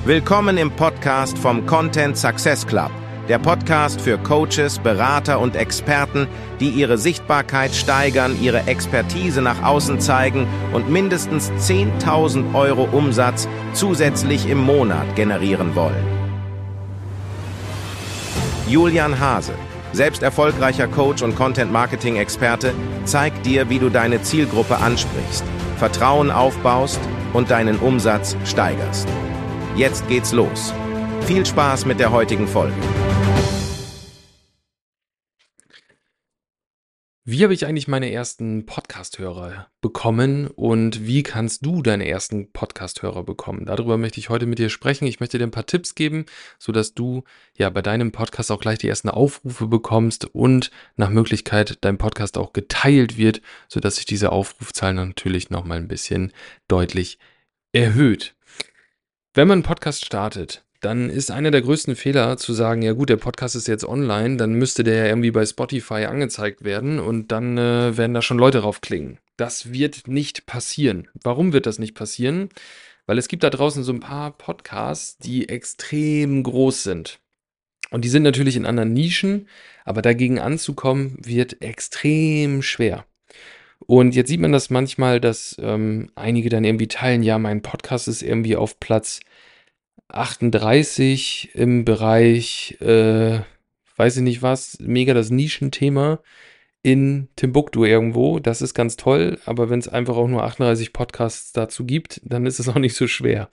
Willkommen im Podcast vom Content Success Club, der Podcast für Coaches, Berater und Experten, die ihre Sichtbarkeit steigern, ihre Expertise nach außen zeigen und mindestens 10.000 Euro Umsatz zusätzlich im Monat generieren wollen. Julian Hase, selbst erfolgreicher Coach und Content-Marketing-Experte, zeigt dir, wie du deine Zielgruppe ansprichst, Vertrauen aufbaust und deinen Umsatz steigerst. Jetzt geht's los. Viel Spaß mit der heutigen Folge. Wie habe ich eigentlich meine ersten Podcast-Hörer bekommen und wie kannst du deine ersten Podcast-Hörer bekommen? Darüber möchte ich heute mit dir sprechen. Ich möchte dir ein paar Tipps geben, sodass du ja bei deinem Podcast auch gleich die ersten Aufrufe bekommst und nach Möglichkeit dein Podcast auch geteilt wird, sodass sich diese Aufrufzahl natürlich nochmal ein bisschen deutlich erhöht. Wenn man einen Podcast startet, dann ist einer der größten Fehler zu sagen, ja gut, der Podcast ist jetzt online, dann müsste der ja irgendwie bei Spotify angezeigt werden und dann werden da schon Leute draufklicken. Das wird nicht passieren. Warum wird das nicht passieren? Weil es gibt da draußen so ein paar Podcasts, die extrem groß sind. Und die sind natürlich in anderen Nischen, aber dagegen anzukommen, wird extrem schwer. Und jetzt sieht man das manchmal, dass einige dann irgendwie teilen, ja, mein Podcast ist irgendwie auf Platz 38 im Bereich, weiß ich nicht was, mega das Nischenthema in Timbuktu irgendwo. Das ist ganz toll, aber wenn es einfach auch nur 38 Podcasts dazu gibt, dann ist es auch nicht so schwer.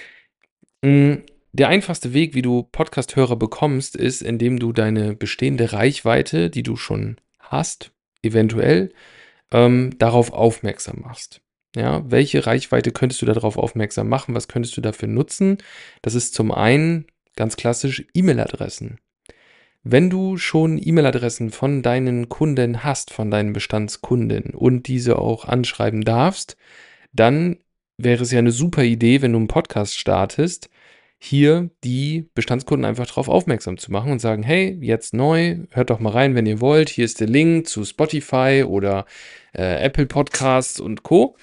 Der einfachste Weg, wie du Podcast-Hörer bekommst, ist, indem du deine bestehende Reichweite, die du schon hast, eventuell, darauf aufmerksam machst. Ja, welche Reichweite könntest du darauf aufmerksam machen? Was könntest du dafür nutzen? Das ist zum einen ganz klassisch E-Mail-Adressen. Wenn du schon E-Mail-Adressen von deinen Kunden hast, von deinen Bestandskunden und diese auch anschreiben darfst, dann wäre es ja eine super Idee, wenn du einen Podcast startest, hier die Bestandskunden einfach darauf aufmerksam zu machen und sagen, hey, jetzt neu, hört doch mal rein, wenn ihr wollt. Hier ist der Link zu Spotify oder Apple Podcasts und Co.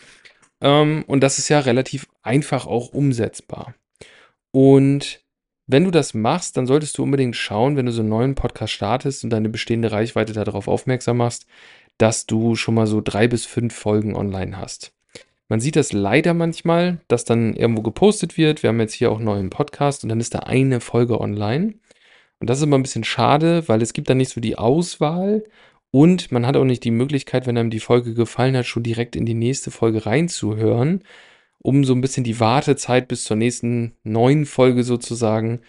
Und das ist ja relativ einfach auch umsetzbar. Und wenn du das machst, dann solltest du unbedingt schauen, wenn du so einen neuen Podcast startest und deine bestehende Reichweite darauf aufmerksam machst, dass du schon mal so 3 bis 5 Folgen online hast. Man sieht das leider manchmal, dass dann irgendwo gepostet wird. Wir haben jetzt hier auch einen neuen Podcast und dann ist da eine Folge online. Und das ist immer ein bisschen schade, weil es gibt dann nicht so die Auswahl und man hat auch nicht die Möglichkeit, wenn einem die Folge gefallen hat, schon direkt in die nächste Folge reinzuhören, um so ein bisschen die Wartezeit bis zur nächsten neuen Folge sozusagen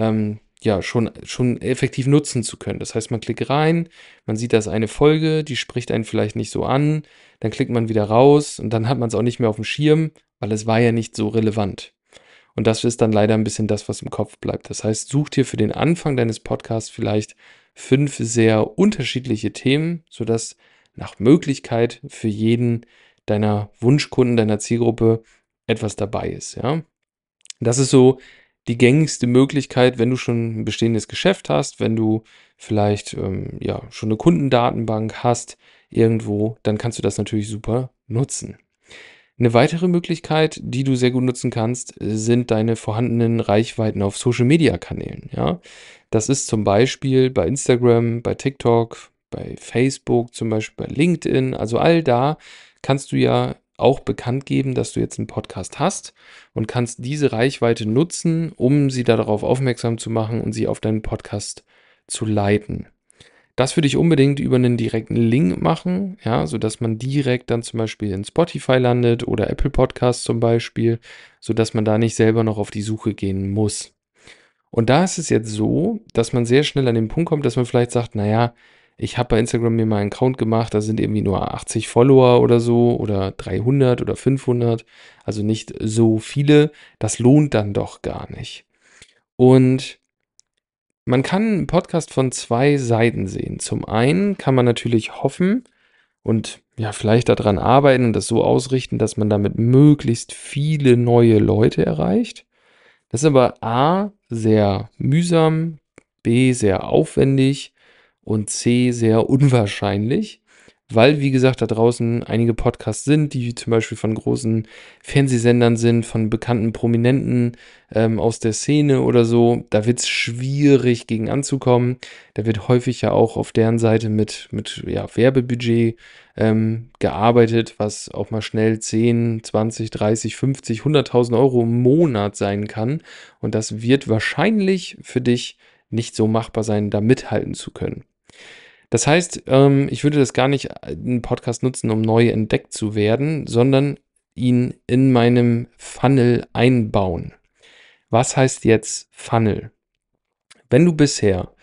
ja, schon effektiv nutzen zu können. Das heißt, man klickt rein, man sieht, da ist eine Folge, die spricht einen vielleicht nicht so an, dann klickt man wieder raus und dann hat man es auch nicht mehr auf dem Schirm, weil es war ja nicht so relevant. Und das ist dann leider ein bisschen das, was im Kopf bleibt. Das heißt, such dir für den Anfang deines Podcasts vielleicht 5 sehr unterschiedliche Themen, sodass nach Möglichkeit für jeden deiner Wunschkunden, deiner Zielgruppe etwas dabei ist. Ja? Das ist so die gängigste Möglichkeit, wenn du schon ein bestehendes Geschäft hast, wenn du vielleicht ja, schon eine Kundendatenbank hast irgendwo, dann kannst du das natürlich super nutzen. Eine weitere Möglichkeit, die du sehr gut nutzen kannst, sind deine vorhandenen Reichweiten auf Social-Media-Kanälen. Ja? Das ist zum Beispiel bei Instagram, bei TikTok, bei Facebook, zum Beispiel bei LinkedIn. Also all da kannst du ja auch bekannt geben, dass du jetzt einen Podcast hast und kannst diese Reichweite nutzen, um sie darauf aufmerksam zu machen und sie auf deinen Podcast zu leiten. Das würde ich unbedingt über einen direkten Link machen, ja, sodass man direkt dann zum Beispiel in Spotify landet oder Apple Podcasts zum Beispiel, sodass man da nicht selber noch auf die Suche gehen muss. Und da ist es jetzt so, dass man sehr schnell an den Punkt kommt, dass man vielleicht sagt, naja, ich habe bei Instagram mir mal einen Account gemacht, da sind irgendwie nur 80 Follower oder so oder 300 oder 500, also nicht so viele, das lohnt dann doch gar nicht. Und man kann einen Podcast von 2 Seiten sehen. Zum einen kann man natürlich hoffen und ja, vielleicht daran arbeiten und das so ausrichten, dass man damit möglichst viele neue Leute erreicht. Das ist aber A, sehr mühsam, B, sehr aufwendig und C, sehr unwahrscheinlich, weil, wie gesagt, da draußen einige Podcasts sind, die zum Beispiel von großen Fernsehsendern sind, von bekannten Prominenten aus der Szene oder so. Da wird es schwierig, gegen anzukommen. Da wird häufig ja auch auf deren Seite mit ja, Werbebudget gearbeitet, was auch mal schnell 10, 20, 30, 50, 100.000 Euro im Monat sein kann. Und das wird wahrscheinlich für dich nicht so machbar sein, da mithalten zu können. Das heißt, ich würde das gar nicht einen Podcast nutzen, um neu entdeckt zu werden, sondern ihn in meinem Funnel einbauen. Was heißt jetzt Funnel? Wenn du bisher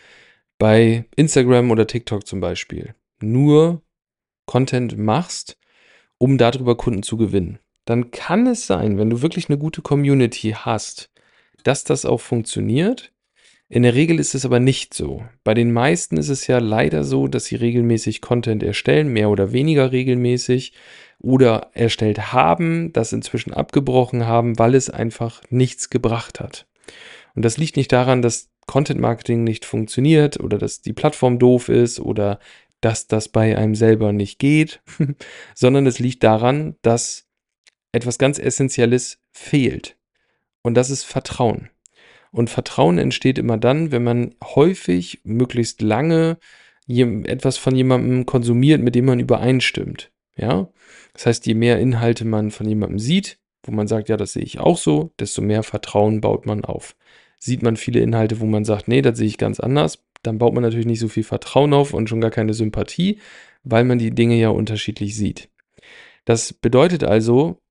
bei Instagram oder TikTok zum Beispiel nur Content machst, um darüber Kunden zu gewinnen, dann kann es sein, wenn du wirklich eine gute Community hast, dass das auch funktioniert. In der Regel ist es aber nicht so. Bei den meisten ist es ja leider so, dass sie regelmäßig Content erstellen, mehr oder weniger regelmäßig, oder erstellt haben, das inzwischen abgebrochen haben, weil es einfach nichts gebracht hat. Und das liegt nicht daran, dass Content Marketing nicht funktioniert oder dass die Plattform doof ist oder dass das bei einem selber nicht geht, sondern es liegt daran, dass etwas ganz Essentielles fehlt. Und das ist Vertrauen. Und Vertrauen entsteht immer dann, wenn man häufig, möglichst lange etwas von jemandem konsumiert, mit dem man übereinstimmt. Ja? Das heißt, je mehr Inhalte man von jemandem sieht, wo man sagt, ja, das sehe ich auch so, desto mehr Vertrauen baut man auf. Sieht man viele Inhalte, wo man sagt, nee, das sehe ich ganz anders, dann baut man natürlich nicht so viel Vertrauen auf und schon gar keine Sympathie, weil man die Dinge ja unterschiedlich sieht. Das bedeutet also,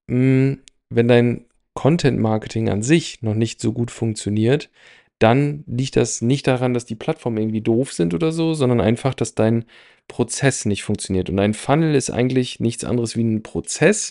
wenn dein Content Marketing an sich noch nicht so gut funktioniert, dann liegt das nicht daran, dass die Plattformen irgendwie doof sind oder so, sondern einfach, dass dein Prozess nicht funktioniert. Und ein Funnel ist eigentlich nichts anderes wie ein Prozess,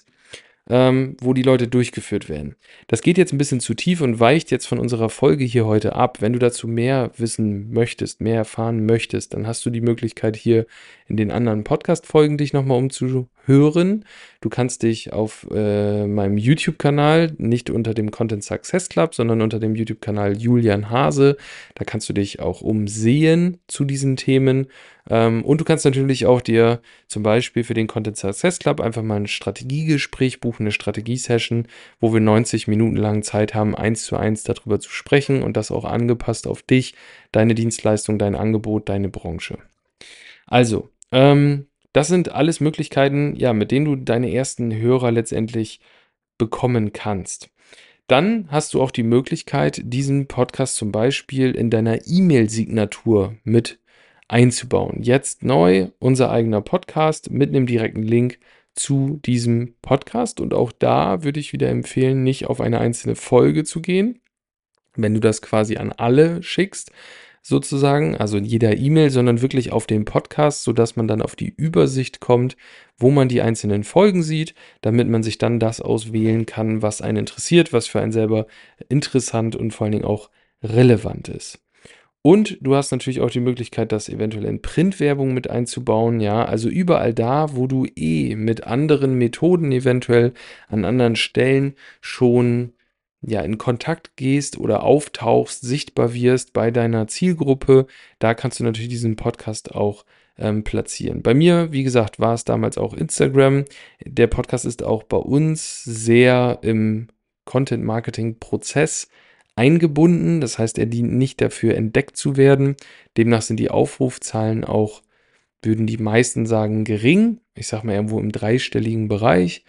wo die Leute durchgeführt werden. Das geht jetzt ein bisschen zu tief und weicht jetzt von unserer Folge hier heute ab. Wenn du dazu mehr wissen möchtest, mehr erfahren möchtest, dann hast du die Möglichkeit, hier in den anderen Podcast-Folgen dich nochmal umzuhören. Du kannst dich auf meinem YouTube-Kanal, nicht unter dem Content Success Club, sondern unter dem YouTube-Kanal Julian Hase, da kannst du dich auch umsehen zu diesen Themen. Und du kannst natürlich auch dir zum Beispiel für den Content Success Club einfach mal ein Strategiegespräch buchen, eine Strategie-Session, wo wir 90 Minuten lang Zeit haben, 1:1 darüber zu sprechen und das auch angepasst auf dich, deine Dienstleistung, dein Angebot, deine Branche. Also, das sind alles Möglichkeiten, ja, mit denen du deine ersten Hörer letztendlich bekommen kannst. Dann hast du auch die Möglichkeit, diesen Podcast zum Beispiel in deiner E-Mail-Signatur mit einzubauen. Jetzt neu unser eigener Podcast mit einem direkten Link zu diesem Podcast. Und auch da würde ich wieder empfehlen, nicht auf eine einzelne Folge zu gehen, wenn du das quasi an alle schickst, sozusagen, also in jeder E-Mail, sondern wirklich auf den Podcast, sodass man dann auf die Übersicht kommt, wo man die einzelnen Folgen sieht, damit man sich dann das auswählen kann, was einen interessiert, was für einen selber interessant und vor allen Dingen auch relevant ist. Und du hast natürlich auch die Möglichkeit, das eventuell in Printwerbung mit einzubauen, ja, also überall da, wo du mit anderen Methoden eventuell an anderen Stellen schon ja in Kontakt gehst oder auftauchst, sichtbar wirst bei deiner Zielgruppe, da kannst du natürlich diesen Podcast auch platzieren. Bei mir, wie gesagt, war es damals auch Instagram. Der Podcast ist auch bei uns sehr im Content-Marketing-Prozess eingebunden. Das heißt, er dient nicht dafür, entdeckt zu werden. Demnach sind die Aufrufzahlen auch, würden die meisten sagen, gering. Ich sage mal irgendwo im dreistelligen Bereich.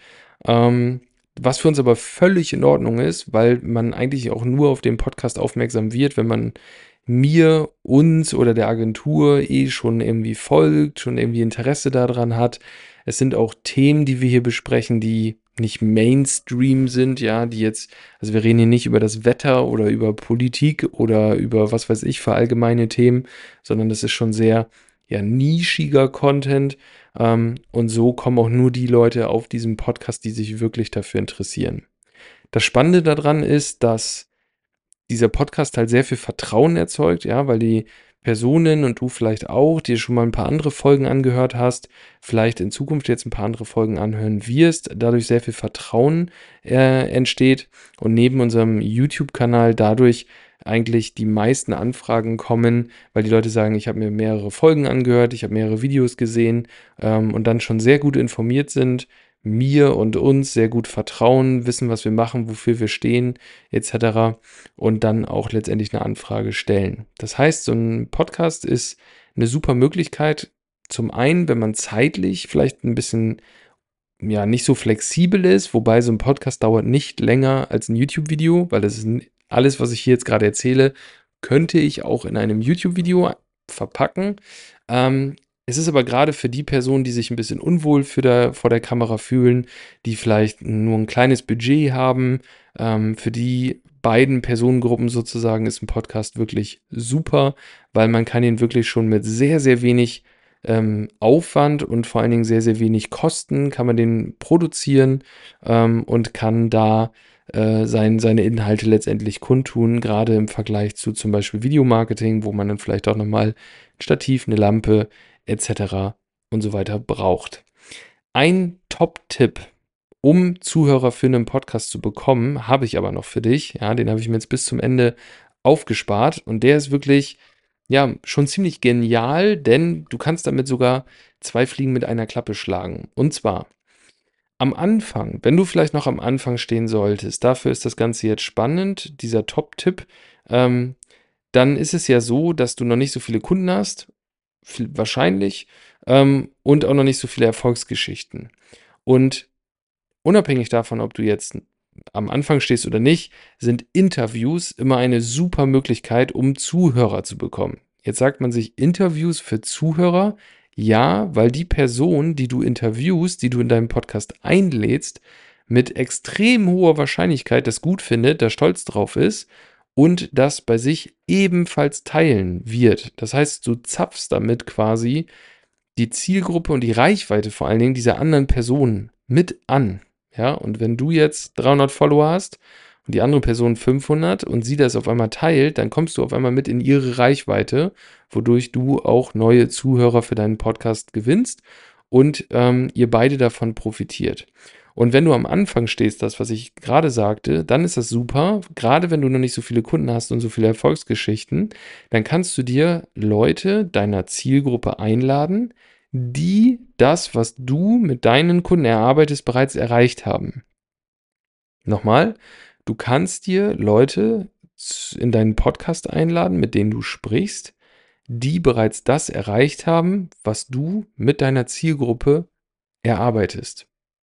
Was für uns aber völlig in Ordnung ist, weil man eigentlich auch nur auf den Podcast aufmerksam wird, wenn man mir, uns oder der Agentur schon irgendwie folgt, schon irgendwie Interesse daran hat. Es sind auch Themen, die wir hier besprechen, die nicht Mainstream sind, ja, die jetzt, also wir reden hier nicht über das Wetter oder über Politik oder über was weiß ich für allgemeine Themen, sondern das ist schon sehr, ja, nischiger Content. Und so kommen auch nur die Leute auf diesen Podcast, die sich wirklich dafür interessieren. Das Spannende daran ist, dass dieser Podcast halt sehr viel Vertrauen erzeugt, ja, weil die Personen und du vielleicht auch, dir schon mal ein paar andere Folgen angehört hast, vielleicht in Zukunft jetzt ein paar andere Folgen anhören wirst, dadurch sehr viel Vertrauen entsteht und neben unserem YouTube-Kanal dadurch eigentlich die meisten Anfragen kommen, weil die Leute sagen, ich habe mir mehrere Folgen angehört, ich habe mehrere Videos gesehen und dann schon sehr gut informiert sind, mir und uns sehr gut vertrauen, wissen, was wir machen, wofür wir stehen, etc. und dann auch letztendlich eine Anfrage stellen. Das heißt, so ein Podcast ist eine super Möglichkeit, zum einen, wenn man zeitlich vielleicht ein bisschen ja nicht so flexibel ist, wobei so ein Podcast dauert nicht länger als ein YouTube-Video, weil das ist alles, was ich hier jetzt gerade erzähle, könnte ich auch in einem YouTube-Video verpacken. Ähm, Es ist aber gerade für die Personen, die sich ein bisschen unwohl vor der Kamera fühlen, die vielleicht nur ein kleines Budget haben, für die beiden Personengruppen sozusagen ist ein Podcast wirklich super, weil man kann ihn wirklich schon mit sehr, sehr wenig Aufwand und vor allen Dingen sehr, sehr wenig Kosten kann man den produzieren und kann da seine Inhalte letztendlich kundtun, gerade im Vergleich zu zum Beispiel Videomarketing, wo man dann vielleicht auch nochmal ein Stativ, eine Lampe etc. und so weiter braucht. Ein Top-Tipp, um Zuhörer für einen Podcast zu bekommen, habe ich aber noch für dich. Ja, den habe ich mir jetzt bis zum Ende aufgespart und der ist wirklich ja, schon ziemlich genial, denn du kannst damit sogar zwei Fliegen mit einer Klappe schlagen. Und zwar am Anfang, wenn du vielleicht noch am Anfang stehen solltest, dafür ist das Ganze jetzt spannend, dieser Top-Tipp, ähm, dann ist es ja so, dass du noch nicht so viele Kunden hast, wahrscheinlich, und auch noch nicht so viele Erfolgsgeschichten. Und unabhängig davon, ob du jetzt am Anfang stehst oder nicht, sind Interviews immer eine super Möglichkeit, um Zuhörer zu bekommen. Jetzt sagt man sich Interviews für Zuhörer, ja, weil die Person, die du interviewst, die du in deinem Podcast einlädst, mit extrem hoher Wahrscheinlichkeit das gut findet, da stolz drauf ist und das bei sich ebenfalls teilen wird. Das heißt, du zapfst damit quasi die Zielgruppe und die Reichweite vor allen Dingen dieser anderen Personen mit an. Ja, und wenn du jetzt 300 Follower hast und die andere Person 500 und sie das auf einmal teilt, dann kommst du auf einmal mit in ihre Reichweite, wodurch du auch neue Zuhörer für deinen Podcast gewinnst und ihr beide davon profitiert. Und wenn du am Anfang stehst, das, was ich gerade sagte, dann ist das super. Gerade wenn du noch nicht so viele Kunden hast und so viele Erfolgsgeschichten, dann kannst du dir Leute deiner Zielgruppe einladen, die das, was du mit deinen Kunden erarbeitest, bereits erreicht haben. Nochmal, du kannst dir Leute in deinen Podcast einladen, mit denen du sprichst, die bereits das erreicht haben, was du mit deiner Zielgruppe erarbeitest.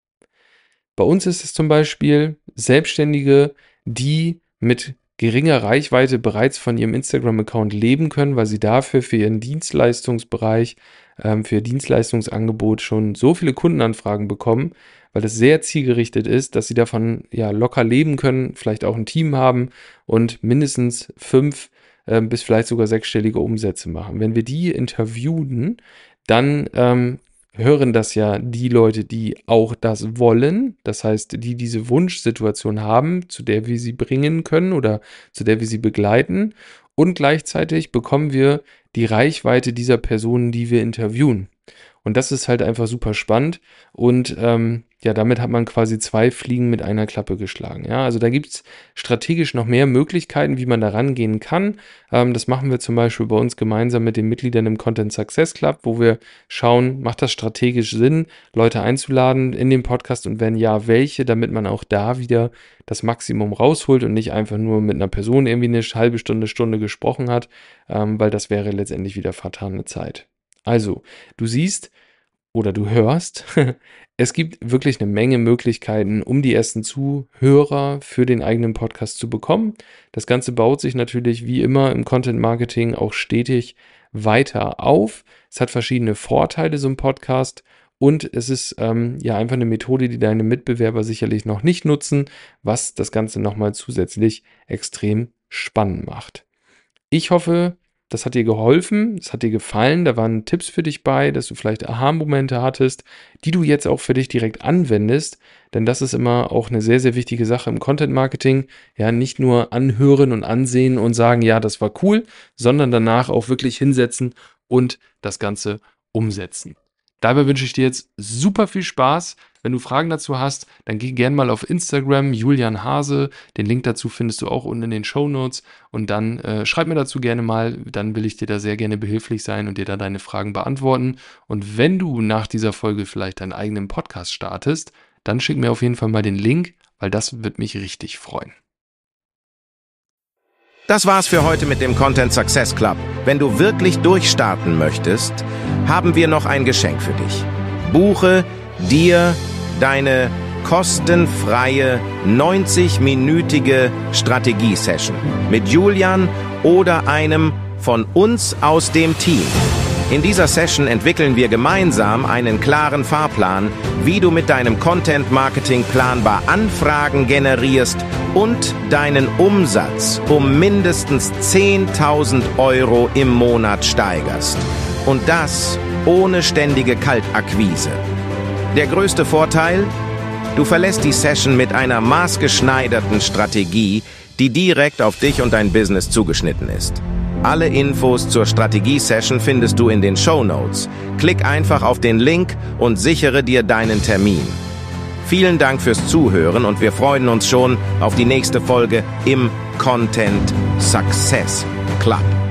Bei uns ist es zum Beispiel Selbstständige, die mit geringer Reichweite bereits von ihrem Instagram-Account leben können, weil sie dafür für ihren Dienstleistungsbereich, für ihr Dienstleistungsangebot schon so viele Kundenanfragen bekommen, weil das sehr zielgerichtet ist, dass sie davon ja locker leben können, vielleicht auch ein Team haben und mindestens 5 bis vielleicht sogar 6-stellige Umsätze machen. Wenn wir die interviewen, dann hören das ja die Leute, die auch das wollen, das heißt, die diese Wunschsituation haben, zu der wir sie bringen können oder zu der wir sie begleiten. Und gleichzeitig bekommen wir die Reichweite dieser Personen, die wir interviewen. Und das ist halt einfach super spannend. Und ja, damit hat man quasi zwei Fliegen mit einer Klappe geschlagen. Ja, also da gibt es strategisch noch mehr Möglichkeiten, wie man da rangehen kann. Das machen wir zum Beispiel bei uns gemeinsam mit den Mitgliedern im Content Success Club, wo wir schauen, macht das strategisch Sinn, Leute einzuladen in den Podcast und wenn ja, welche, damit man auch da wieder das Maximum rausholt und nicht einfach nur mit einer Person irgendwie eine halbe Stunde gesprochen hat, weil das wäre letztendlich wieder vertane Zeit. Also, du siehst oder du hörst, es gibt wirklich eine Menge Möglichkeiten, um die ersten Zuhörer für den eigenen Podcast zu bekommen. Das Ganze baut sich natürlich wie immer im Content Marketing auch stetig weiter auf. Es hat verschiedene Vorteile, so ein Podcast. Und es ist ja einfach eine Methode, die deine Mitbewerber sicherlich noch nicht nutzen, was das Ganze nochmal zusätzlich extrem spannend macht. Ich hoffe, das hat dir geholfen, es hat dir gefallen, da waren Tipps für dich bei, dass du vielleicht Aha-Momente hattest, die du jetzt auch für dich direkt anwendest, denn das ist immer auch eine sehr, sehr wichtige Sache im Content-Marketing. Ja, nicht nur anhören und ansehen und sagen, ja, das war cool, sondern danach auch wirklich hinsetzen und das Ganze umsetzen. Dabei wünsche ich dir jetzt super viel Spaß. Wenn du Fragen dazu hast, dann geh gerne mal auf Instagram, Julian Hase. Den Link dazu findest du auch unten in den Shownotes. Und dann schreib mir dazu gerne mal. Dann will ich dir da sehr gerne behilflich sein und dir da deine Fragen beantworten. Und wenn du nach dieser Folge vielleicht deinen eigenen Podcast startest, dann schick mir auf jeden Fall mal den Link, weil das wird mich richtig freuen. Das war's für heute mit dem Content Success Club. Wenn du wirklich durchstarten möchtest, haben wir noch ein Geschenk für dich. Buche dir deine kostenfreie 90-minütige Strategie-Session mit Julian oder einem von uns aus dem Team. In dieser Session entwickeln wir gemeinsam einen klaren Fahrplan, wie du mit deinem Content-Marketing planbar Anfragen generierst und deinen Umsatz um mindestens 10.000 € im Monat steigerst. Und das ohne ständige Kaltakquise. Der größte Vorteil? Du verlässt die Session mit einer maßgeschneiderten Strategie, die direkt auf dich und dein Business zugeschnitten ist. Alle Infos zur Strategie-Session findest du in den Shownotes. Klick einfach auf den Link und sichere dir deinen Termin. Vielen Dank fürs Zuhören und wir freuen uns schon auf die nächste Folge im Content Success Club.